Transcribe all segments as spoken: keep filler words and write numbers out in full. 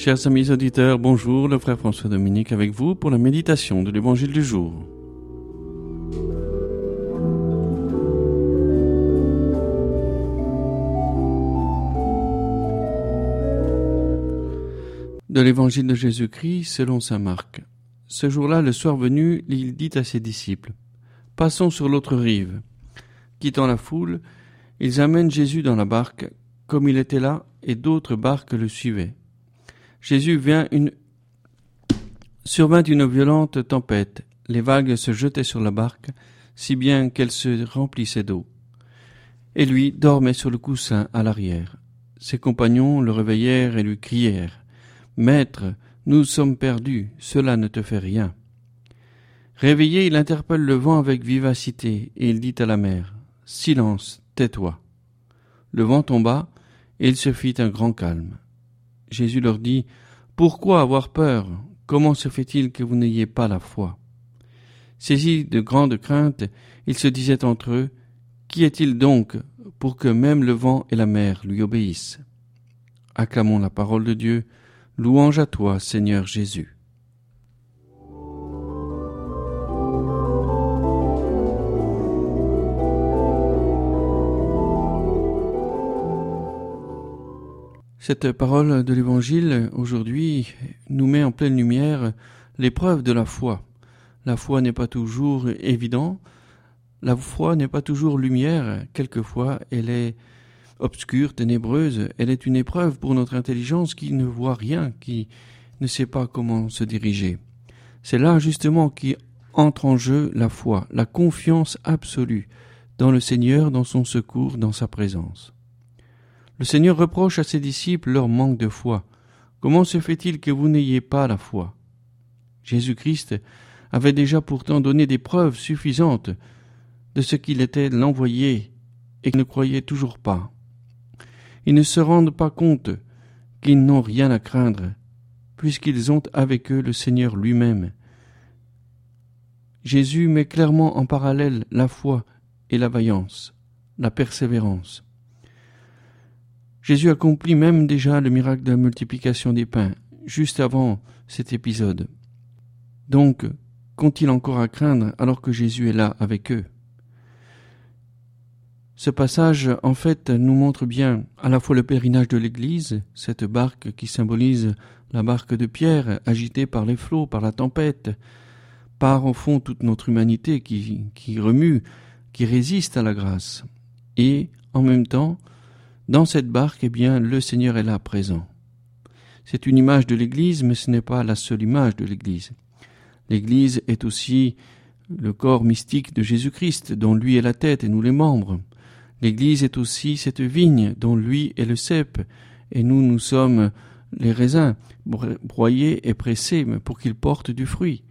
Chers amis auditeurs, bonjour, le frère François Dominique avec vous pour la méditation de l'évangile du jour. De l'évangile de Jésus-Christ selon saint Marc. Ce jour-là, le soir venu, il dit à ses disciples : « Passons sur l'autre rive. » Quittant la foule, ils amènent Jésus dans la barque, comme il était là, et d'autres barques le suivaient. Jésus vient une... survint une violente tempête. Les vagues se jetaient sur la barque, si bien qu'elle se remplissait d'eau. Et lui dormait sur le coussin à l'arrière. Ses compagnons le réveillèrent et lui crièrent : « Maître, nous sommes perdus, cela ne te fait rien. » Réveillé, il interpelle le vent avec vivacité, et il dit à la mer : « Silence, tais-toi. » Le vent tomba, et il se fit un grand calme. Jésus leur dit : « Pourquoi avoir peur ? Comment se fait-il que vous n'ayez pas la foi ?» Saisis de grande crainte, ils se disaient entre eux : « Qui est-il donc pour que même le vent et la mer lui obéissent ?» Acclamons la parole de Dieu. Louange à toi, Seigneur Jésus. Cette parole de l'Évangile, aujourd'hui, nous met en pleine lumière l'épreuve de la foi. La foi n'est pas toujours évidente, la foi n'est pas toujours lumière, quelquefois elle est obscure, ténébreuse, elle est une épreuve pour notre intelligence qui ne voit rien, qui ne sait pas comment se diriger. C'est là justement qui entre en jeu la foi, la confiance absolue dans le Seigneur, dans son secours, dans sa présence. Le Seigneur reproche à ses disciples leur manque de foi. Comment se fait-il que vous n'ayez pas la foi ? Jésus-Christ avait déjà pourtant donné des preuves suffisantes de ce qu'il était l'envoyé et qu'ils ne croyaient toujours pas. Ils ne se rendent pas compte qu'ils n'ont rien à craindre, puisqu'ils ont avec eux le Seigneur lui-même. Jésus met clairement en parallèle la foi et la vaillance, la persévérance. Jésus accomplit même déjà le miracle de la multiplication des pains, juste avant cet épisode. Donc, qu'ont-ils encore à craindre alors que Jésus est là avec eux ? Ce passage, en fait, nous montre bien à la fois le pèlerinage de l'Église, cette barque qui symbolise la barque de Pierre, agitée par les flots, par la tempête, par au fond toute notre humanité qui, qui remue, qui résiste à la grâce. Et, en même temps, dans cette barque, eh bien, le Seigneur est là présent. C'est une image de l'Église, mais ce n'est pas la seule image de l'Église. L'Église est aussi le corps mystique de Jésus-Christ, dont lui est la tête et nous les membres. L'Église est aussi cette vigne dont lui est le cep, et nous, nous sommes les raisins, broyés et pressés pour qu'ils portent du fruit.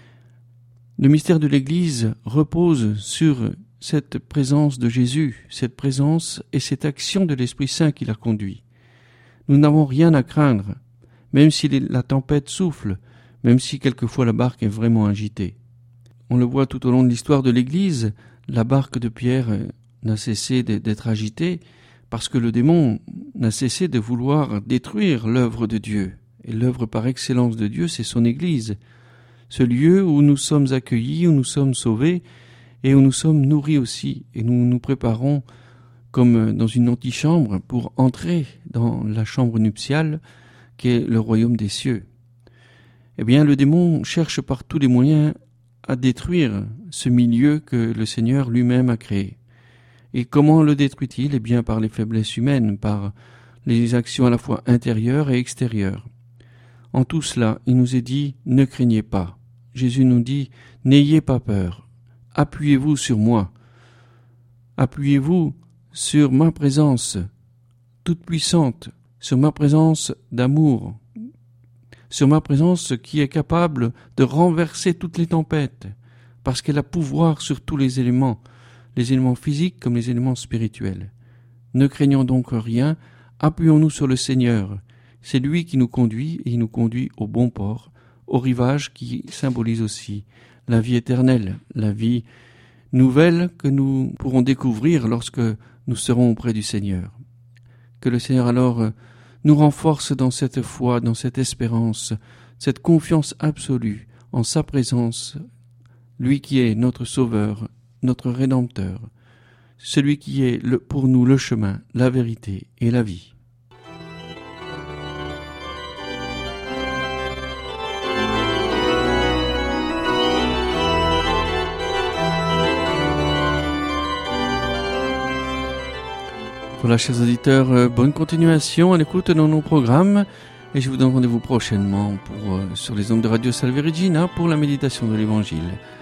Le mystère de l'Église repose sur cette présence de Jésus, cette présence et cette action de l'Esprit Saint qui l'a conduit. Nous n'avons rien à craindre, même si la tempête souffle, même si quelquefois la barque est vraiment agitée. On le voit tout au long de l'histoire de l'Église, la barque de Pierre n'a cessé d'être agitée parce que le démon n'a cessé de vouloir détruire l'œuvre de Dieu. Et l'œuvre par excellence de Dieu, c'est son Église, ce lieu où nous sommes accueillis, où nous sommes sauvés, et où nous sommes nourris aussi, et nous nous préparons comme dans une antichambre pour entrer dans la chambre nuptiale qui est le royaume des cieux. Eh bien, le démon cherche par tous les moyens à détruire ce milieu que le Seigneur lui-même a créé. Et comment le détruit-il ? Eh bien, par les faiblesses humaines, par les actions à la fois intérieures et extérieures. En tout cela, il nous est dit « Ne craignez pas ». Jésus nous dit « N'ayez pas peur ». Appuyez-vous sur moi, appuyez-vous sur ma présence toute puissante, sur ma présence d'amour, sur ma présence qui est capable de renverser toutes les tempêtes, parce qu'elle a pouvoir sur tous les éléments, les éléments physiques comme les éléments spirituels. Ne craignons donc rien, appuyons-nous sur le Seigneur, c'est lui qui nous conduit et il nous conduit au bon port, au rivage qui symbolise aussi la vie éternelle, la vie nouvelle que nous pourrons découvrir lorsque nous serons auprès du Seigneur. Que le Seigneur alors nous renforce dans cette foi, dans cette espérance, cette confiance absolue en sa présence, lui qui est notre Sauveur, notre Rédempteur, celui qui est le, pour nous le chemin, la vérité et la vie. Voilà, chers auditeurs, euh, bonne continuation à l'écoute de nos programmes et je vous donne rendez-vous prochainement pour, euh, sur les ondes de Radio Salve Regina pour la méditation de l'Évangile.